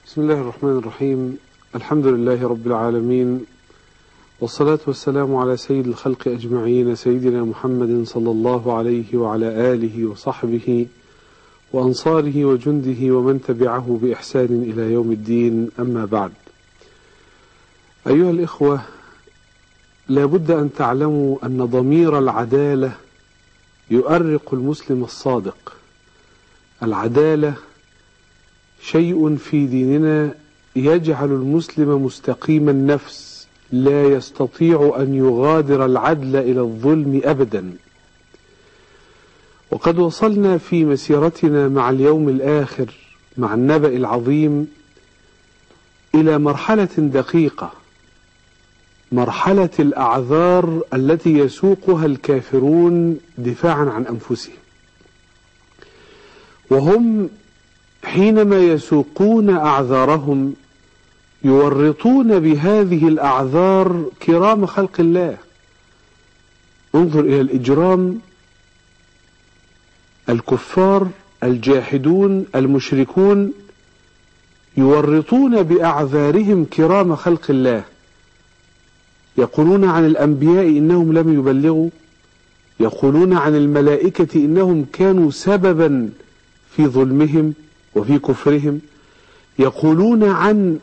بسم الله الرحمن الرحيم. الحمد لله رب العالمين، والصلاة والسلام على سيد الخلق أجمعين، سيدنا محمد صلى الله عليه وعلى آله وصحبه وأنصاره وجنده ومن تبعه بإحسان إلى يوم الدين. أما بعد، أيها الإخوة، لا بد أن تعلموا أن ضمير العدالة يؤرق المسلم الصادق. العدالة شيء في ديننا يجعل المسلم مستقيم النفس، لا يستطيع أن يغادر العدل إلى الظلم أبدا. وقد وصلنا في مسيرتنا مع اليوم الآخر، مع النبأ العظيم، إلى مرحلة دقيقة، مرحلة الأعذار التي يسوقها الكافرون دفاعا عن أنفسهم. وهم حينما يسوقون أعذارهم يورطون بهذه الأعذار كرام خلق الله. انظر إلى الإجرام، الكفار الجاحدون المشركون يورطون بأعذارهم كرام خلق الله. يقولون عن الأنبياء إنهم لم يبلغوا، يقولون عن الملائكة إنهم كانوا سببا في ظلمهم وفي كفرهم، يقولون عن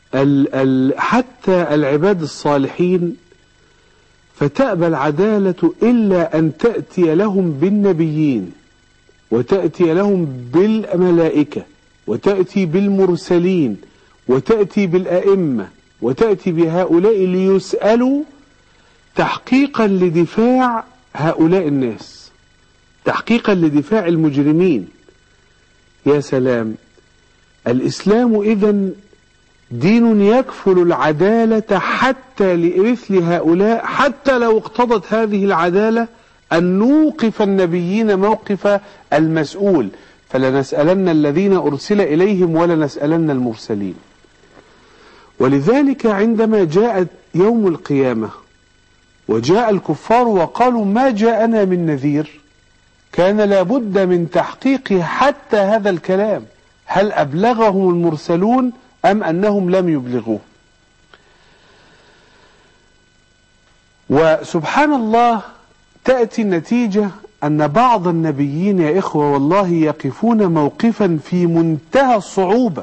حتى العباد الصالحين. فتأبى العدالة إلا أن تأتي لهم بالنبيين، وتأتي لهم بالملائكة، وتأتي بالمرسلين، وتأتي بالأئمة، وتأتي بهؤلاء ليسألوا تحقيقا لدفاع هؤلاء الناس، تحقيقا لدفاع المجرمين. يا سلام! الإسلام إذن دين يكفل العدالة حتى لمثل هؤلاء، حتى لو اقتضت هذه العدالة أن نوقف النبيين موقف المسؤول، فلنسألن الذين أرسل إليهم ولنسألن المرسلين. ولذلك عندما جاء يوم القيامة وجاء الكفار وقالوا ما جاءنا من نذير، كان لابد من تحقيق حتى هذا الكلام، هل أبلغهم المرسلون أم أنهم لم يبلغوه؟ وسبحان الله تأتي النتيجة أن بعض النبيين يا إخوة والله يقفون موقفا في منتهى الصعوبة.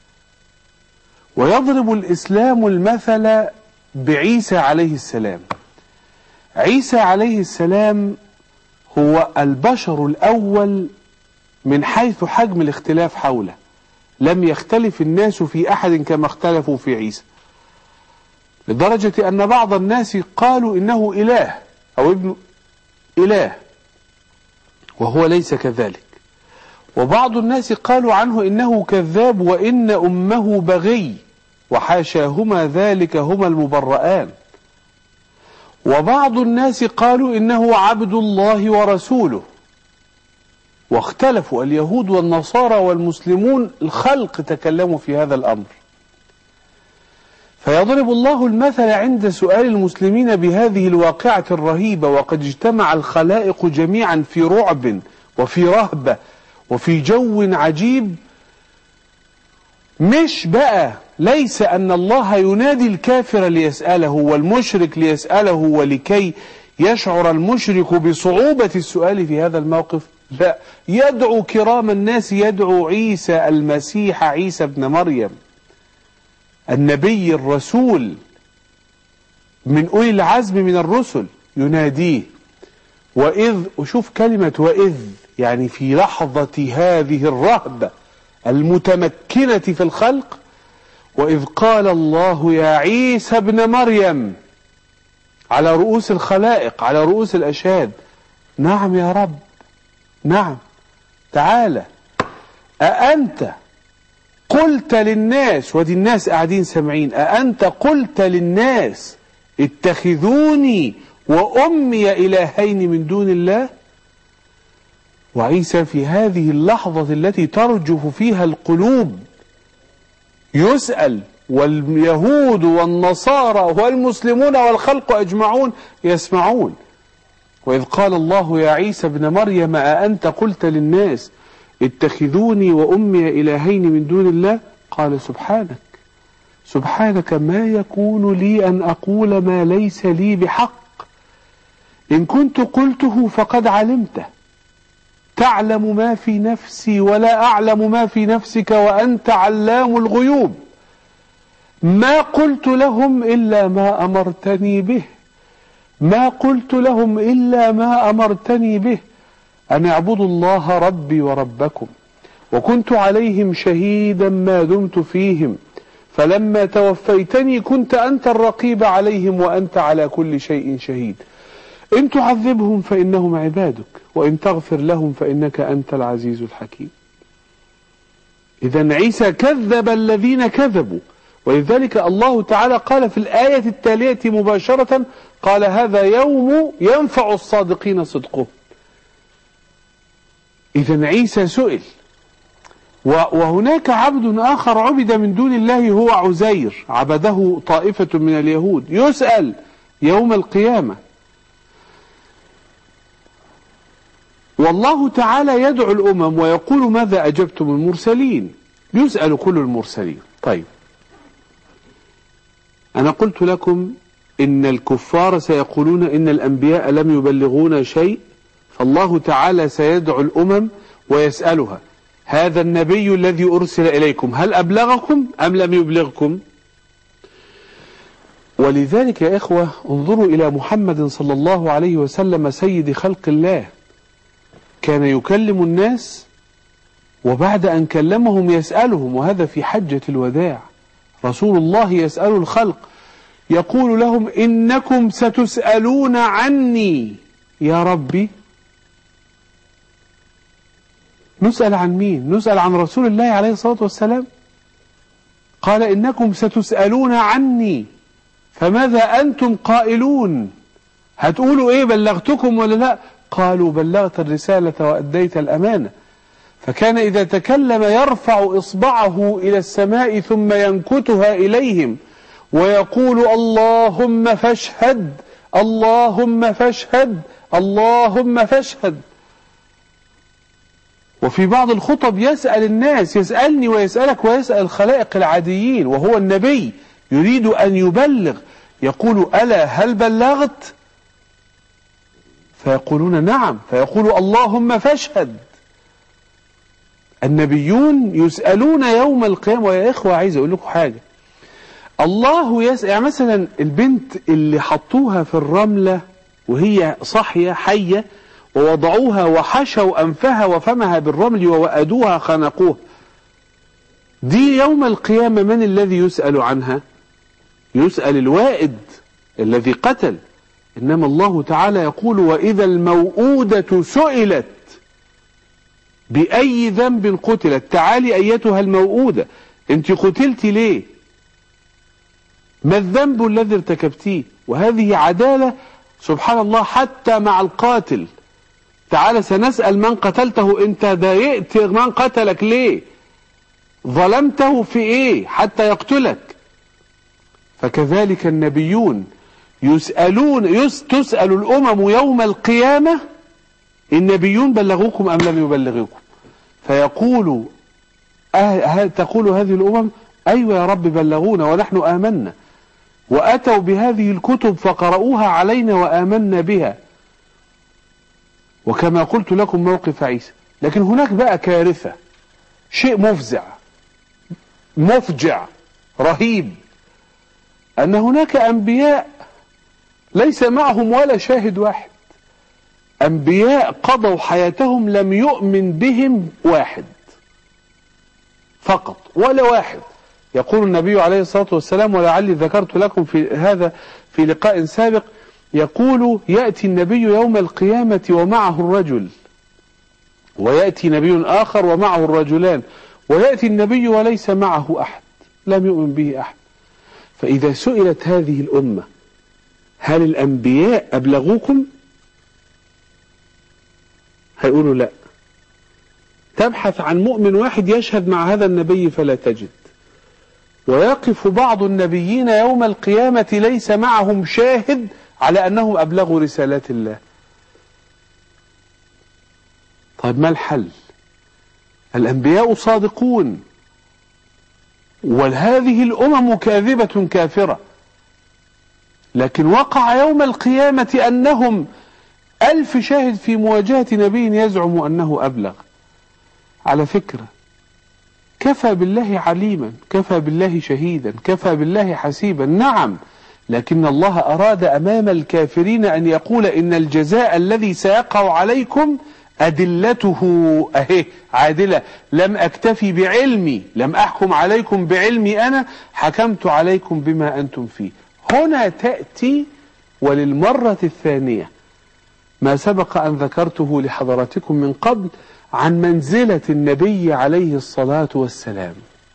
ويضرب الإسلام المثل بعيسى عليه السلام. عيسى عليه السلام هو البشر الأول من حيث حجم الاختلاف حوله، لم يختلف الناس في أحد كما اختلفوا في عيسى، لدرجة أن بعض الناس قالوا إنه إله أو ابن إله، وهو ليس كذلك. وبعض الناس قالوا عنه إنه كذاب وإن أمه بغي، وحاشاهما ذلك هما المبرآن. وبعض الناس قالوا إنه عبد الله ورسوله، واختلفوا اليهود والنصارى والمسلمون، الخلق تكلموا في هذا الأمر. فيضرب الله المثل عند سؤال المسلمين بهذه الواقعة الرهيبة، وقد اجتمع الخلائق جميعا في رعب وفي رهبة وفي جو عجيب. مش بقى ليس أن الله ينادي الكافر ليسأله والمشرك ليسأله ولكي يشعر المشرك بصعوبة السؤال في هذا الموقف، لا، يدعو كرام الناس، يدعو عيسى المسيح، عيسى ابن مريم، النبي الرسول من أولي العزم من الرسل، يناديه. وإذ، وشوف كلمة وإذ، يعني في لحظة هذه الرهبة المتمكنة في الخلق، وإذ قال الله يا عيسى ابن مريم، على رؤوس الخلائق، على رؤوس الأشهاد، نعم يا رب، نعم، تعالى، أأنت قلت للناس، ودي الناس قاعدين سامعين، أأنت قلت للناس اتخذوني وأمي إلهين من دون الله؟ وعيسى في هذه اللحظة التي ترجف فيها القلوب يسأل، واليهود والنصارى والمسلمون والخلق أجمعون يسمعون. وإذ قال الله يا عيسى ابن مريم أأنت قلت للناس اتخذوني وأمي إلهين من دون الله، قال سبحانك ما يكون لي أن أقول ما ليس لي بحق، إن كنت قلته فقد علمته، تعلم ما في نفسي ولا أعلم ما في نفسك وأنت علام الغيوب. ما قلت لهم إلا ما أمرتني به، ما قلت لهم إلا ما أمرتني به، أن اعبدوا الله ربي وربكم، وكنت عليهم شهيدا ما دمت فيهم، فلما توفيتني كنت أنت الرقيب عليهم وأنت على كل شيء شهيد. إن تعذبهم فإنهم عبادك، وإن تغفر لهم فإنك أنت العزيز الحكيم. إذن عيسى كذب الذين كذبوا، ولذلك الله تعالى قال في الآية التالية مباشرة، قال هذا يوم ينفع الصادقين صدقهم. إذن عيسى سئل. وهناك عبد آخر عبد من دون الله هو عزير، عبده طائفة من اليهود، يسأل يوم القيامة. والله تعالى يدعو الأمم ويقول ماذا أجبتم المرسلين، يسأل كل المرسلين. طيب، أنا قلت لكم إن الكفار سيقولون إن الأنبياء لم يبلغونا شيء، فالله تعالى سيدعو الأمم ويسألها هذا النبي الذي أرسل إليكم هل أبلغكم أم لم يبلغكم؟ ولذلك يا إخوة انظروا إلى محمد صلى الله عليه وسلم سيد خلق الله، كان يكلم الناس وبعد أن كلمهم يسألهم، وهذا في حجة الوداع. رسول الله يسأل الخلق يقول لهم إنكم ستسألون عني يا ربي. نسأل عن مين؟ نسأل عن رسول الله عليه الصلاة والسلام. قال إنكم ستسألون عني فماذا أنتم قائلون؟ هتقولوا إيه، بلغتكم ولا لا؟ قالوا بلغت الرسالة وأديت الأمانة. فكان إذا تكلم يرفع إصبعه إلى السماء ثم ينكتها إليهم ويقول اللهم فاشهد، اللهم فاشهد، اللهم فاشهد. وفي بعض الخطب يسأل الناس، يسألني ويسألك ويسأل الخلائق العاديين، وهو النبي يريد أن يبلغ، يقول ألا هل بلغت؟ فيقولون نعم، فيقول اللهم فاشهد. النبيون يسألون يوم القيامة. ويا إخوة عايز أقول لكم حاجة، الله يسأل. يعني مثلا البنت اللي حطوها في الرملة وهي صحية حية ووضعوها وحشوا أنفها وفمها بالرمل ووأدوها خنقوها، دي يوم القيامة من الذي يسأل عنها؟ يسأل الوائد الذي قتل. إنما الله تعالى يقول وإذا الموءودة سئلت بأي ذنب قتلت. تعالي أيتها الموءودة، أنت قتلت ليه؟ ما الذنب الذي ارتكبتيه؟ وهذه عدالة سبحان الله حتى مع القاتل. تعالى سنسأل من قتلته، أنت ضايقت من قتلك ليه؟ ظلمته في إيه حتى يقتلك؟ فكذلك النبيون يسألون، تسأل الأمم يوم القيامة النبيون بلغوكم أم لم يبلغوكم؟ فيقول تقول هذه الأمم أيوة يا رب بلغونا ونحن آمنا، وأتوا بهذه الكتب فقرؤوها علينا وآمنا بها. وكما قلت لكم موقف عيسى. لكن هناك بقى كارثة، شيء مفزع مفجع رهيب، أن هناك أنبياء ليس معهم ولا شاهد واحد. أنبياء قضوا حياتهم لم يؤمن بهم واحد فقط، ولا واحد. يقول النبي عليه الصلاة والسلام، ولعلي ذكرت لكم في هذا في لقاء سابق، يقول يأتي النبي يوم القيامة ومعه الرجل، ويأتي نبي آخر ومعه الرجلان، ويأتي النبي وليس معه أحد، لم يؤمن به أحد. فإذا سئلت هذه الأمة هل الأنبياء أبلغوكم؟ هيقولوا لا. تبحث عن مؤمن واحد يشهد مع هذا النبي فلا تجد. ويقف بعض النبيين يوم القيامة ليس معهم شاهد على أنهم أبلغوا رسالات الله. طيب ما الحل؟ الأنبياء صادقون، وهذه الأمم كاذبة كافرة، لكن وقع يوم القيامة أنهم 1000 شاهد في مواجهة نبي يزعم أنه أبلغ. على فكرة، كفى بالله عليما، كفى بالله شهيدا، كفى بالله حسيبا، نعم، لكن الله أراد أمام الكافرين أن يقول إن الجزاء الذي سيقع عليكم أدلته أهي عادلة، لم أكتفي بعلمي، لم أحكم عليكم بعلمي أنا، حكمت عليكم بما أنتم فيه. هنا تأتي وللمرة الثانية ما سبق أن ذكرته لحضراتكم من قبل عن منزلة النبي عليه الصلاة والسلام.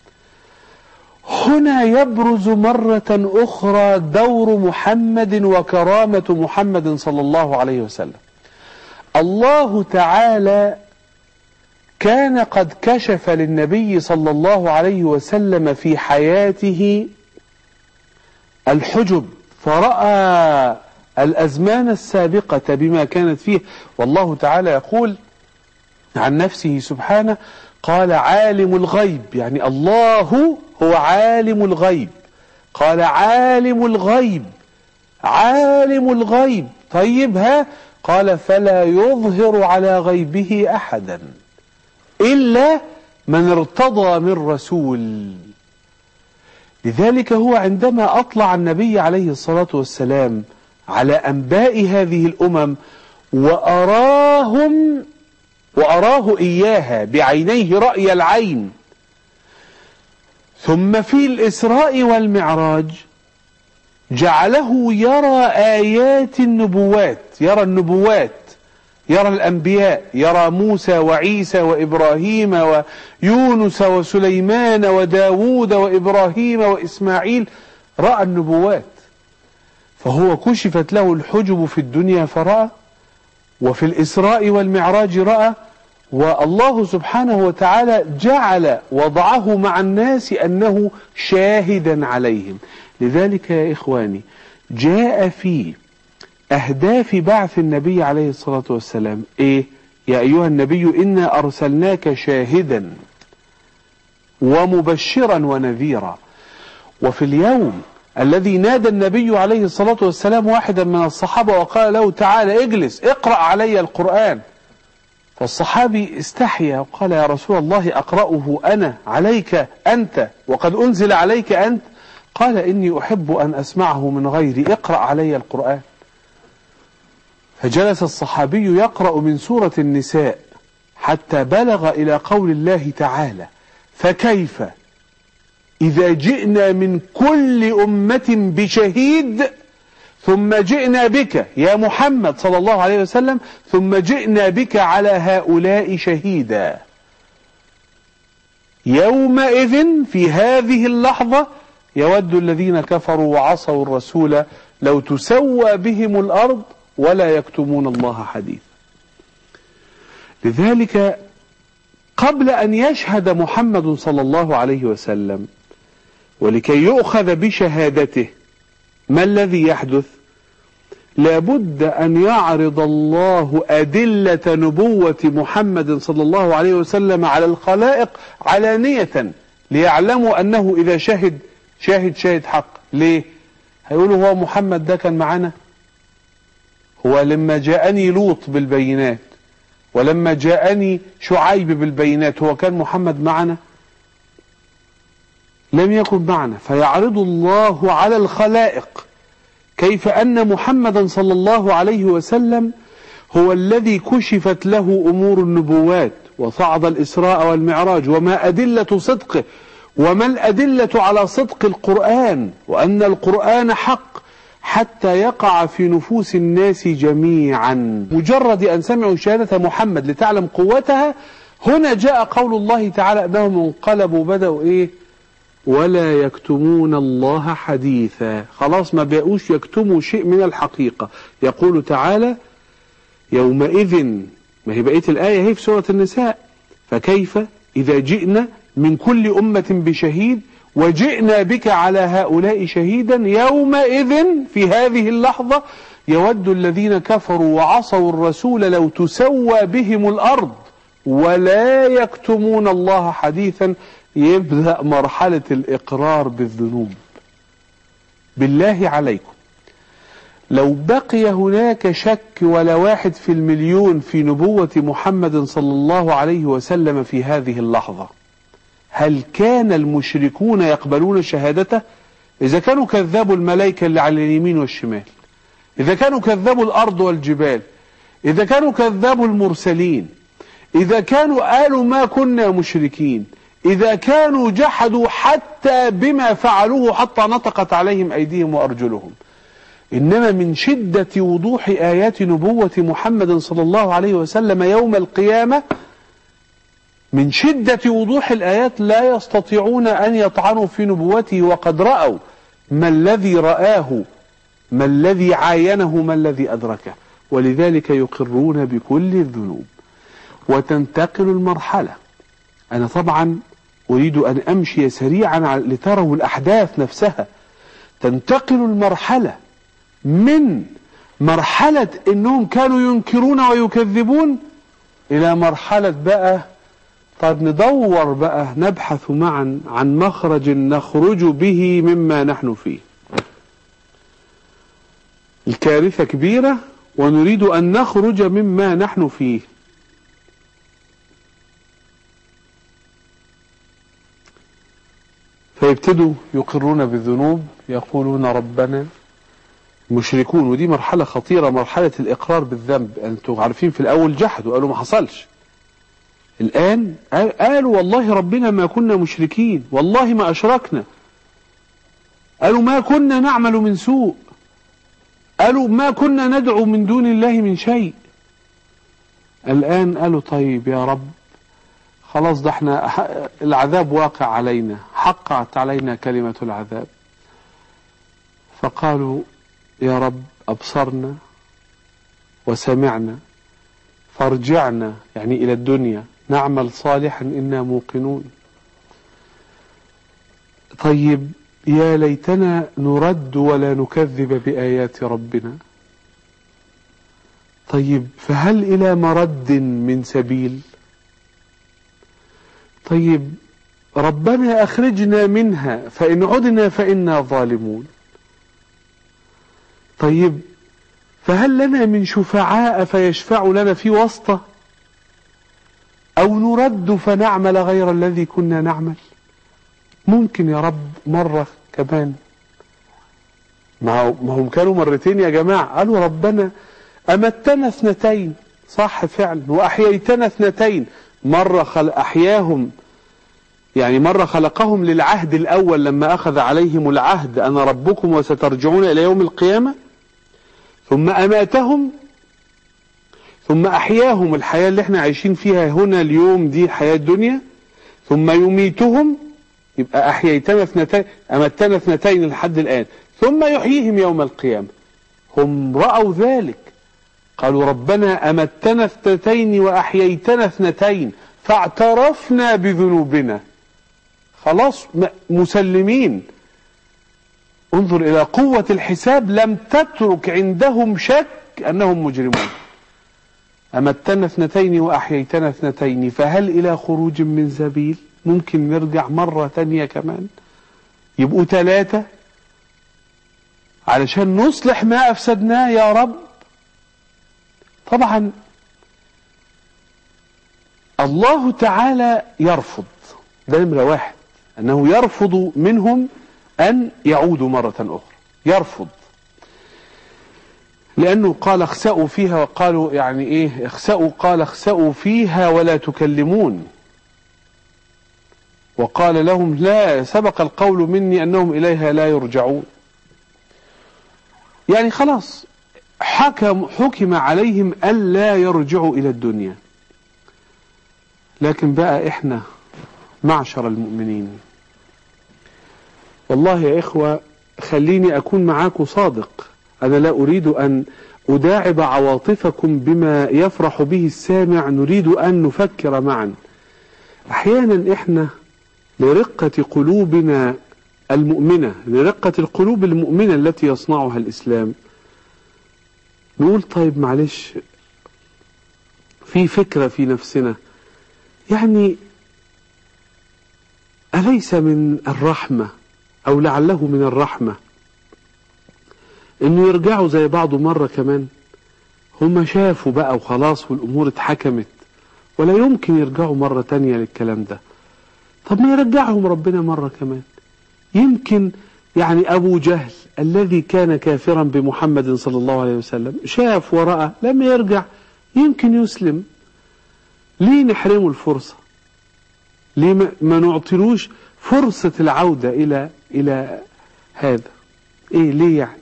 هنا يبرز مرة أخرى دور محمد وكرامة محمد صلى الله عليه وسلم. الله تعالى كان قد كشف للنبي صلى الله عليه وسلم في حياته الحجب، فرأى الأزمان السابقة بما كانت فيه. والله تعالى يقول عن نفسه سبحانه، قال عالم الغيب، يعني الله هو عالم الغيب، قال عالم الغيب، عالم الغيب. طيب قال فلا يظهر على غيبه أحدا إلا من ارتضى من رسول. لذلك هو عندما أطلع النبي عليه الصلاة والسلام على أنباء هذه الأمم وأراه إياها بعينيه رأي العين، ثم في الإسراء والمعراج جعله يرى آيات النبوات، يرى النبوات، يرى الأنبياء، يرى موسى وعيسى وإبراهيم ويونس وسليمان وداود وإبراهيم وإسماعيل، رأى النبوات. فهو كشفت له الحجب في الدنيا فرأى، وفي الإسراء والمعراج رأى، والله سبحانه وتعالى جعل وضعه مع الناس أنه شاهدا عليهم. لذلك يا إخواني جاء في أهداف بعث النبي عليه الصلاة والسلام إيه؟ يا أيها النبي إنا أرسلناك شاهدا ومبشرا ونذيرا. وفي اليوم الذي نادى النبي عليه الصلاة والسلام واحدا من الصحابة وقال له تعالى اجلس اقرأ علي القرآن، فالصحابي استحيا وقال يا رسول الله أقرأه أنا عليك أنت وقد أنزل عليك أنت؟ قال إني أحب أن أسمعه من غيري، اقرأ علي القرآن. فجلس الصحابي يقرأ من سورة النساء حتى بلغ إلى قول الله تعالى فكيف إذا جئنا من كل أمة بشهيد ثم جئنا بك يا محمد صلى الله عليه وسلم ثم جئنا بك على هؤلاء شهيدا. يومئذ في هذه اللحظة يود الذين كفروا وعصوا الرسول لو تسوى بهم الأرض ولا يكتمون الله حديثا. لذلك قبل أن يشهد محمد صلى الله عليه وسلم ولكي يؤخذ بشهادته ما الذي يحدث؟ لابد أن يعرض الله أدلة نبوة محمد صلى الله عليه وسلم على الخلائق علانية ليعلموا أنه إذا شاهد حق. ليه؟ هيقولوا هو محمد ده كان معنا؟ هو لما جاءني لوط بالبينات ولما جاءني شعيب بالبينات هو كان محمد معنا؟ لم يكن معنا. فيعرض الله على الخلائق كيف أن محمدا صلى الله عليه وسلم هو الذي كشفت له أمور النبوات وصعد الإسراء والمعراج وما أدلة صدقه وما الأدلة على صدق القرآن وأن القرآن حق حتى يقع في نفوس الناس جميعا. مجرد أن سمعوا شهادة محمد لتعلم قوتها، هنا جاء قول الله تعالى أنهم انقلبوا بدأوا إيه؟ ولا يكتمون الله حديثا. خلاص ما بقوش يكتموا شيء من الحقيقة. يقول تعالى يومئذ، ما هي بقية الآية هي في سورة النساء، فكيف إذا جئنا من كل أمة بشهيد وجئنا بك على هؤلاء شهيدا يومئذ في هذه اللحظة يود الذين كفروا وعصوا الرسول لو تسوى بهم الأرض ولا يكتمون الله حديثا. يبدأ مرحلة الإقرار بالذنوب. بالله عليكم، لو بقي هناك شك ولا 1 في المليون في نبوة محمد صلى الله عليه وسلم في هذه اللحظة، هل كان المشركون يقبلون شهادته؟ إذا كانوا كذبوا الملائكة اللي على اليمين والشمال، إذا كانوا كذبوا الأرض والجبال، إذا كانوا كذبوا المرسلين، إذا كانوا قالوا ما كنا مشركين، إذا كانوا جحدوا حتى بما فعلوه حتى نطقت عليهم أيديهم وأرجلهم. إنما من شدة وضوح آيات نبوة محمد صلى الله عليه وسلم يوم القيامة، من شدة وضوح الآيات لا يستطيعون أن يطعنوا في نبوته، وقد رأوا ما الذي رآه، ما الذي عاينه، ما الذي أدركه، ولذلك يقرون بكل الذنوب. وتنتقل المرحلة، أنا طبعا أريد أن أمشي سريعا لتروا الأحداث نفسها. تنتقل المرحلة من مرحلة أنهم كانوا ينكرون ويكذبون إلى مرحلة بقى طيب ندور بقى، نبحث معا عن مخرج نخرج به مما نحن فيه. الكارثة كبيرة ونريد أن نخرج مما نحن فيه. فيبتدوا يقرون بالذنوب، يقولون ربنا، مشركون. ودي مرحلة خطيرة، مرحلة الإقرار بالذنب. أنتم عارفين في الأول جحدوا، قالوا ما حصلش. الآن قالوا والله ربنا ما كنا مشركين، والله ما أشركنا. قالوا ما كنا نعمل من سوء، قالوا ما كنا ندعو من دون الله من شيء. الآن قالوا طيب يا رب خلاص، ده احنا العذاب واقع علينا، حقت علينا كلمة العذاب. فقالوا يا رب أبصرنا وسمعنا فارجعنا، يعني إلى الدنيا، نعمل صالحا إنا موقنون. طيب يا ليتنا نرد ولا نكذب بآيات ربنا. طيب فهل إلى مرد من سبيل؟ طيب ربنا أخرجنا منها فإن عدنا فإنا ظالمون. طيب فهل لنا من شفعاء فيشفع لنا في واسطة، أو نرد فنعمل غير الذي كنا نعمل؟ ممكن يا رب مرة كمان. ما هم كانوا مرتين يا جماعة. قالوا ربنا أمتنا 2، صح فعلا، وأحييتنا 2. مرة أحياهم، يعني مرة خلقهم للعهد الأول لما أخذ عليهم العهد أنا ربكم وسترجعون إلى يوم القيامة، ثم أماتهم، ثم أحياهم الحياة اللي احنا عايشين فيها هنا اليوم، دي حياة الدنيا، ثم يميتهم. يبقى أحييتنا 2، أمتنا 2 لحد الآن، ثم يحييهم يوم القيامة. هم رأوا ذلك، قالوا ربنا أمتنا 2 وأحييتنا 2 فاعترفنا بذنوبنا. خلاص مسلمين. انظر إلى قوة الحساب، لم تترك عندهم شك أنهم مجرمون. أمتنا 2 وأحييتنا 2 فهل إلى خروج من سبيل؟ ممكن نرجع مرة تانية كمان يبقوا 3 علشان نصلح ما أفسدناه يا رب. طبعا الله تعالى يرفض، ده نمرة 1، أنه يرفض منهم أن يعودوا مرة أخرى، يرفض، لأنه قال اخسأوا فيها، وقالوا يعني إيه اخسأوا؟ قال اخسأوا فيها ولا تكلمون، وقال لهم لا سبق القول مني أنهم إليها لا يرجعون. يعني خلاص حكم عليهم ألا يرجعوا إلى الدنيا. لكن بقى إحنا معشر المؤمنين، والله يا إخوة خليني أكون معاكم صادق، أنا لا أريد أن أداعب عواطفكم بما يفرح به السامع، نريد أن نفكر معا. أحيانا إحنا لرقة قلوبنا المؤمنة، لرقة القلوب المؤمنة التي يصنعها الإسلام، نقول طيب معلش، في فكرة في نفسنا، يعني أليس من الرحمة أو لعله من الرحمة إنه يرجعوا زي بعض مرة كمان؟ هم شافوا بقى وخلاص والأمور اتحكمت، ولا يمكن يرجعوا مرة تانية للكلام ده. طب ما يرجعهم ربنا مرة كمان. يمكن يعني أبو جهل الذي كان كافرا بمحمد صلى الله عليه وسلم شاف ورأى لما يرجع يمكن يسلم. ليه نحرمه الفرصة؟ ليه ما نعطلوش فرصة العودة إلى هذا؟ إيه ليه يعني؟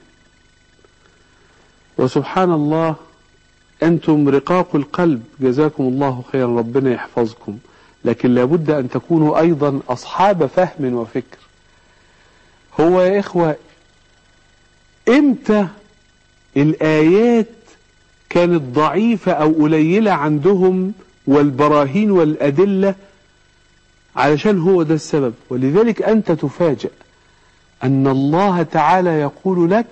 وسبحان الله، أنتم رقاق القلب، جزاكم الله خيرا، ربنا يحفظكم، لكن لابد أن تكونوا أيضا أصحاب فهم وفكر. هو يا إخوة إمتى الآيات كانت ضعيفة أو قليلة عندهم والبراهين والأدلة؟ علشان هو ده السبب. ولذلك أنت تفاجأ أن الله تعالى يقول لك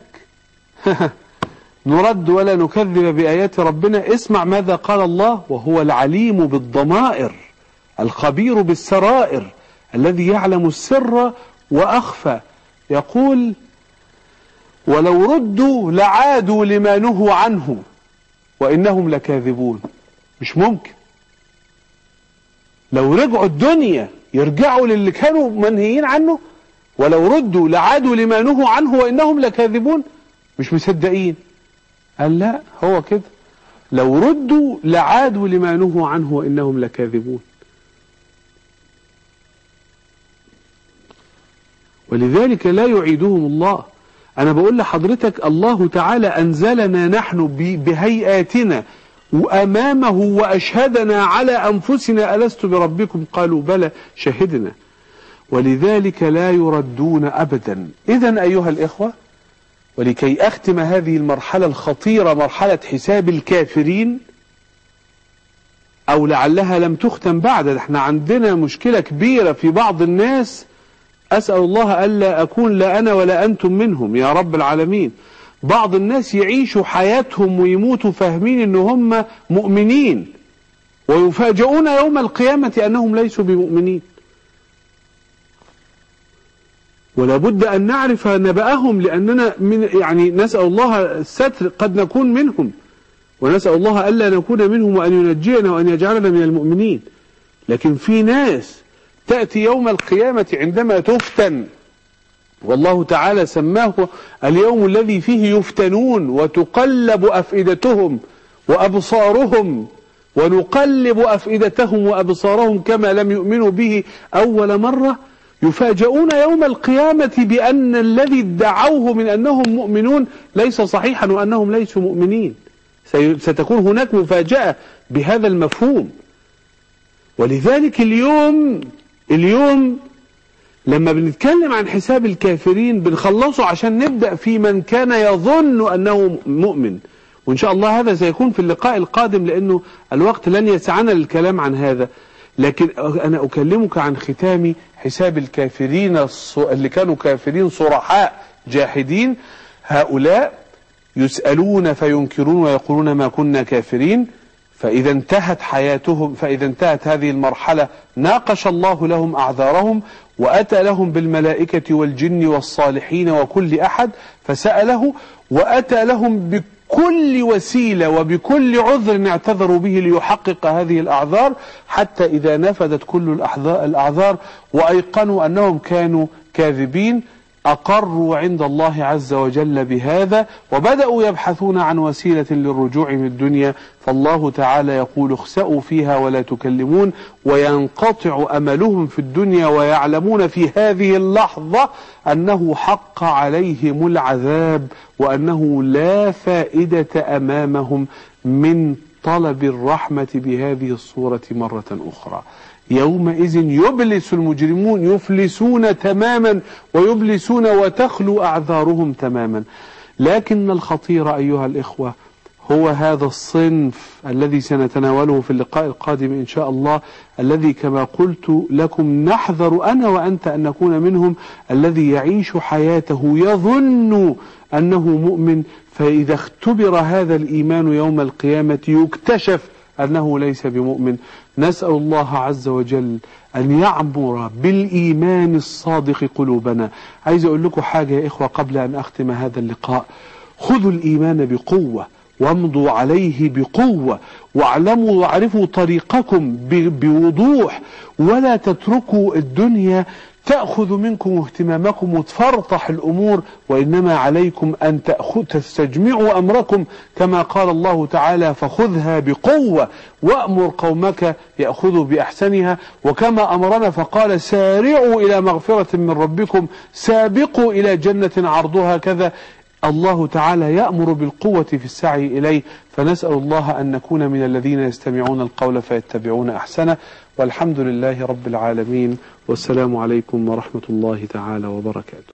نرد ولا نكذب بآيات ربنا. اسمع ماذا قال الله: وهو العليم بالضمائر الخبير بالسرائر الذي يعلم السر وأخفى. يقول: ولو ردوا لعادوا لما نهوا عنه وإنهم لكاذبون. مش ممكن. لو رجعوا الدنيا يرجعوا للي كانوا منهيين عنه؟ ولو ردوا لعادوا لما نهوا عنه وإنهم لكاذبون. مش مصدقين. قال لا، هو كده، لو ردوا لعادوا لما نهوا عنه وإنهم لكاذبون. ولذلك لا يعيدهم الله. أنا بقول لحضرتك الله تعالى أنزلنا نحن بهيئاتنا وأمامه وأشهدنا على أنفسنا ألست بربكم؟ قالوا بلى شهدنا. ولذلك لا يردون أبدا. إذن أيها الإخوة، ولكي أختم هذه المرحلة الخطيرة، مرحلة حساب الكافرين، أو لعلها لم تختم بعد. احنا عندنا مشكلة كبيرة في بعض الناس، أسأل الله ألا أكون لا أنا ولا أنتم منهم يا رب العالمين. بعض الناس يعيشوا حياتهم ويموتوا فاهمين إن هم مؤمنين، ويفاجؤون يوم القيامة أنهم ليسوا بمؤمنين. ولا بد أن نعرف نبأهم، لأننا يعني نسأل الله الستر، قد نكون منهم، ونسأل الله ألا نكون منهم، وأن ينجينا وأن يجعلنا من المؤمنين. لكن في ناس تأتي يوم القيامة عندما تفتن، والله تعالى سماه اليوم الذي فيه يفتنون، وتقلب أفئدتهم وأبصارهم، ونقلب أفئدتهم وأبصارهم كما لم يؤمنوا به أول مرة. يفاجؤون يوم القيامة بأن الذي ادعوه من أنهم مؤمنون ليس صحيحا، وأنهم ليسوا مؤمنين. ستكون هناك مفاجأة بهذا المفهوم. ولذلك اليوم لما بنتكلم عن حساب الكافرين بنخلصه عشان نبدأ في من كان يظن أنه مؤمن. وإن شاء الله هذا سيكون في اللقاء القادم، لأنه الوقت لن يسعنا للكلام عن هذا. لكن أنا أكلمك عن ختام حساب الكافرين اللي كانوا كافرين صرحاء جاحدين. هؤلاء يسألون فينكرون ويقولون ما كنا كافرين. فإذا انتهت حياتهم، فإذا انتهت هذه المرحلة، ناقش الله لهم أعذارهم، وأتى لهم بالملائكة والجن والصالحين وكل أحد فسأله، وأتى لهم بكل وسيلة وبكل عذر اعتذروا به ليحقق هذه الأعذار، حتى إذا نفدت كل الأعذار وأيقنوا أنهم كانوا كاذبين أقروا عند الله عز وجل بهذا، وبدأوا يبحثون عن وسيلة للرجوع من الدنيا. فالله تعالى يقول: اخسأوا فيها ولا تكلمون. وينقطع أملهم في الدنيا، ويعلمون في هذه اللحظة أنه حق عليهم العذاب، وأنه لا فائدة أمامهم من طلب الرحمة بهذه الصورة مرة أخرى. يومئذ يبلس المجرمون، يفلسون تماما ويبلسون وتخلو أعذارهم تماما. لكن الخطير أيها الإخوة هو هذا الصنف الذي سنتناوله في اللقاء القادم إن شاء الله، الذي كما قلت لكم نحذر أنا وأنت أن نكون منهم، الذي يعيش حياته يظن أنه مؤمن، فإذا اختبر هذا الإيمان يوم القيامة يكتشف أنه ليس بمؤمن. نسأل الله عز وجل أن يعمر بالإيمان الصادق قلوبنا. عايز أقول لكم حاجة يا إخوة قبل أن أختم هذا اللقاء. خذوا الإيمان بقوة وامضوا عليه بقوة، واعلموا واعرفوا طريقكم بوضوح، ولا تتركوا الدنيا تأخذ منكم اهتمامكم وتفرطح الأمور، وإنما عليكم أن تستجمعوا أمركم كما قال الله تعالى: فخذها بقوة وأمر قومك يأخذوا بأحسنها. وكما أمرنا فقال: سارعوا إلى مغفرة من ربكم، سابقوا إلى جنة عرضها كذا. الله تعالى يأمر بالقوة في السعي إليه. فنسأل الله أن نكون من الذين يستمعون القول فيتبعون أحسنه. والحمد لله رب العالمين، والسلام عليكم ورحمة الله تعالى وبركاته.